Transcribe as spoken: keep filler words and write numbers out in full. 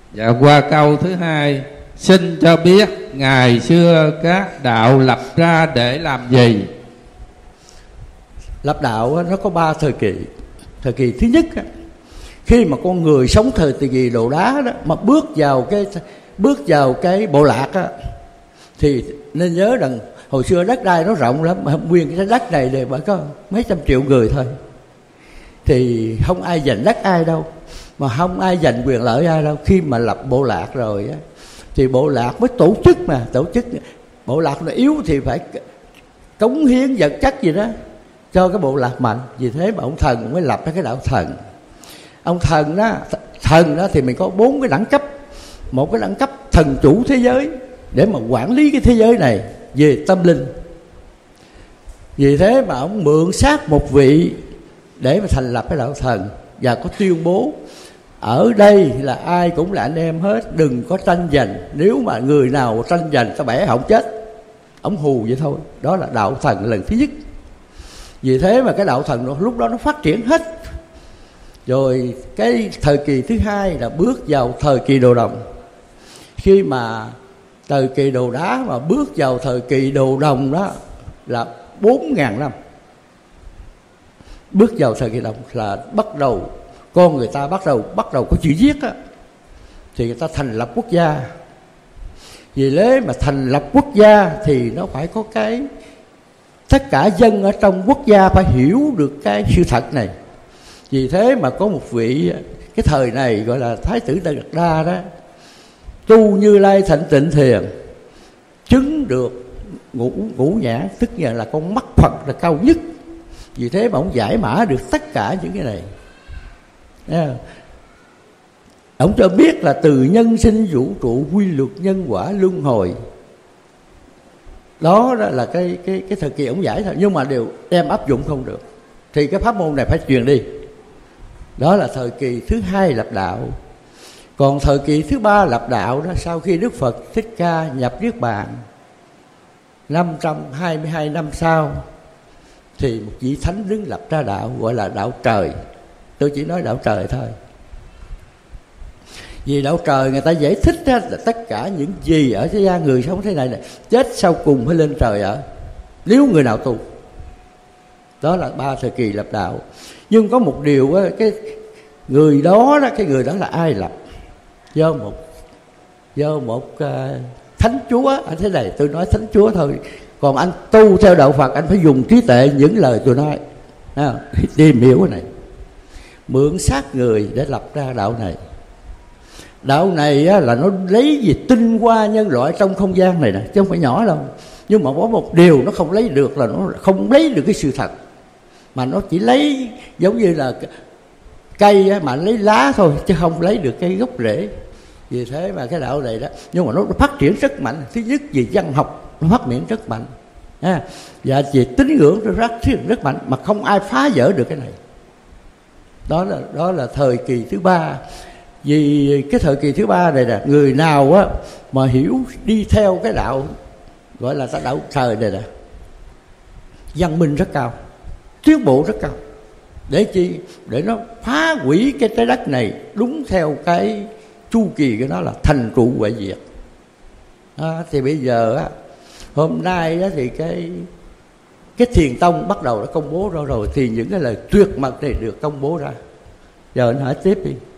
Dạ, qua câu thứ hai, xin cho biết ngày xưa các đạo lập ra để làm gì? Lập đạo nó có ba thời kỳ. Thời kỳ thứ nhất, khi mà con người sống thời kỳ đồ đá đó, mà bước vào cái bước vào cái bộ lạc á, thì nên nhớ rằng hồi xưa đất đai nó rộng lắm, mà nguyên cái đất này để mới có mấy trăm triệu người thôi, thì không ai giành đất ai đâu, mà không ai giành quyền lợi ai đâu. Khi mà lập bộ lạc rồi á, thì bộ lạc mới tổ chức, mà tổ chức bộ lạc nó yếu thì phải cống hiến vật chất gì đó cho cái bộ lạc mạnh. Vì thế mà ông thần mới lập ra cái đạo thần. Ông thần đó, thần đó thì mình có bốn cái đẳng cấp. Một cái đẳng cấp thần chủ thế giới để mà quản lý cái thế giới này về tâm linh. Vì thế mà ông mượn xác một vị để mà thành lập cái đạo thần, và có tuyên bố ở đây là ai cũng là anh em hết, đừng có tranh giành. Nếu mà người nào tranh giành ta bẻ họng chết. Ông hù vậy thôi. Đó là đạo thần lần thứ nhất. Vì thế mà cái đạo thần đó, lúc đó nó phát triển hết. Rồi cái thời kỳ thứ hai là bước vào thời kỳ đồ đồng. Khi mà thời kỳ đồ đá mà bước vào thời kỳ đồ đồng đó là bốn ngàn năm. Bước vào thời kỳ đồng là bắt đầu con người ta bắt đầu bắt đầu có chữ viết á, thì người ta thành lập quốc gia. Vì thế mà thành lập quốc gia thì nó phải có cái, tất cả dân ở trong quốc gia phải hiểu được cái sự thật này. Vì thế mà có một vị, cái thời này gọi là Thái tử Đạt Đa đó, tu Như Lai Thạnh Tịnh Thiền, chứng được ngũ ngũ nhãn, tức là con mắt Phật là cao nhất. Vì thế mà ông giải mã được tất cả những cái này. Yeah. Ông cho biết là từ nhân sinh vũ trụ, quy luật nhân quả luân hồi. Đó, đó là cái cái cái thời kỳ ông giải thôi, nhưng mà đều đem áp dụng không được. Thì cái pháp môn này phải truyền đi. Đó là thời kỳ thứ hai lập đạo. Còn thời kỳ thứ ba lập đạo đó, sau khi Đức Phật Thích Ca nhập Niết Bàn năm trăm hai mươi hai năm sau, thì một vị thánh đứng lập ra đạo, gọi là đạo trời. Tôi chỉ nói đạo trời thôi. Vì đạo trời người ta giải thích là tất cả những gì ở thế gian người sống thế này này, chết sau cùng phải lên trời ở, nếu người nào tu. Đó là ba thời kỳ lập đạo. Nhưng có một điều á, cái người đó đó, cái người đó là ai lập? Do một do một uh, thánh chúa. Ở thế này tôi nói thánh chúa thôi, còn anh tu theo đạo Phật anh phải dùng trí tuệ những lời tôi nói, à, tìm hiểu cái này. Mượn xác người để lập ra đạo này. Đạo này á, là nó lấy gì tinh hoa nhân loại trong không gian này nè, chứ không phải nhỏ đâu. Nhưng mà có một điều nó không lấy được là nó không lấy được cái sự thật, mà nó chỉ lấy giống như là cây á, mà lấy lá thôi, chứ không lấy được cái gốc rễ. Vì thế mà cái đạo này đó, nhưng mà nó phát triển rất mạnh. Thứ nhất về văn học nó phát triển rất mạnh, à, và về tín ngưỡng nó phát triển rất mạnh, mà không ai phá vỡ được cái này. Đó là đó là thời kỳ thứ ba. Vì cái thời kỳ thứ ba này là người nào á mà hiểu đi theo cái đạo gọi là ta đạo trời này nè, văn minh rất cao, tiến bộ rất cao. Để chi? Để nó phá hủy cái trái đất này đúng theo cái chu kỳ của nó là thành trụ huệ diệt. À, thì bây giờ á, hôm nay á, thì cái cái Thiền Tông bắt đầu đã công bố ra rồi, thì những cái lời tuyệt mật này được công bố ra. Giờ anh hỏi tiếp đi.